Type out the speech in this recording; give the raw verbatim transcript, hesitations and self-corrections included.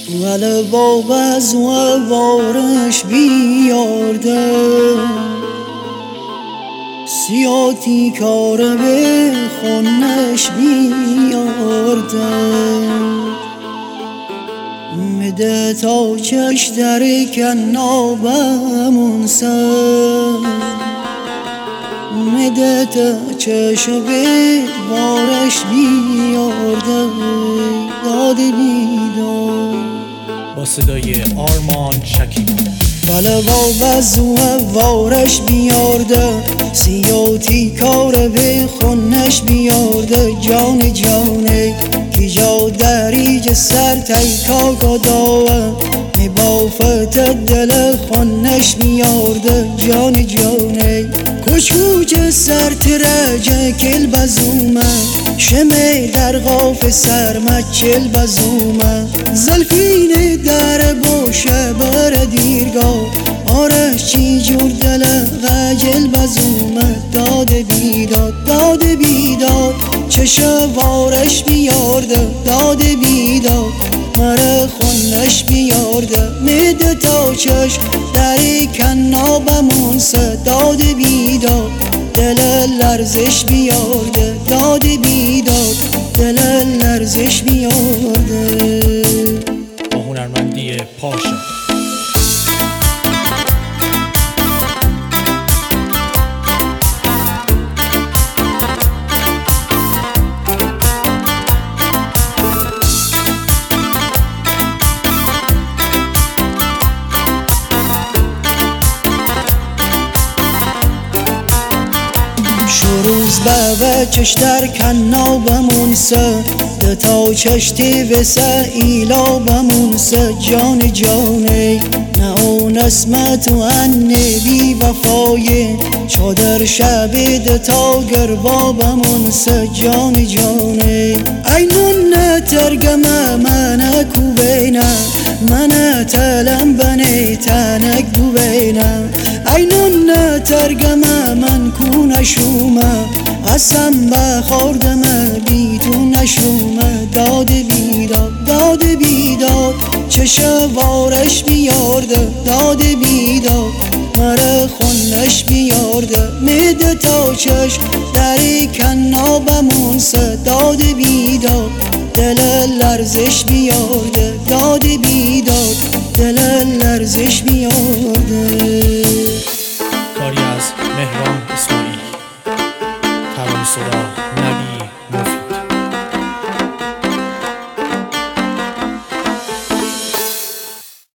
ولی باب از و بارش بیارده سیاتی کار به خونش بیارده مده تا چش در کنابمون سر مده تا چش به بارش بیارده داد بیدار با صدای آرمان شکیب. بله با وزو وارش بیارده سیاتی کار به خونش بیارده جان جانه کی جا دریج سر تیکا گداوه می بافت دل خونش بیارده جان جانه کش کوچ سر ترجه کل بزومه شمه در غاف سرمه چل بزومه زلفین در باشه بر دیرگاه آرش چی جور دل غجل بزومه داد بیداد داد بیداد چشم وارش بیارده داد بیداد مره خونش بیارده میده تا چشم دری کنابمون سه داد بیداد دل لرزش بیارده داد بیداد دل لرزش بیارده. با هنرمندی پاشا. روز به چش در کنابمون سه دتا چشتی وسه ایلابمون سه جان جانه نه اون اسمت و انه بی وفایه چادر شب دتا گربابمون سه جان جانه اینون نترگمه من کوبینه من تلم بنی تنک دوبینه اینون نترگمه من کو نشومه اسم بخوردمه بی تو نشومه داد بیداد داد بیداد چشم وارش بیارده داد بیداد مره خونش بیارده میده تا چشم دری کنابمون سه داد بیداد دل لرزش بیارده داد بیداد دل لرزش بیارده. کاری از مهران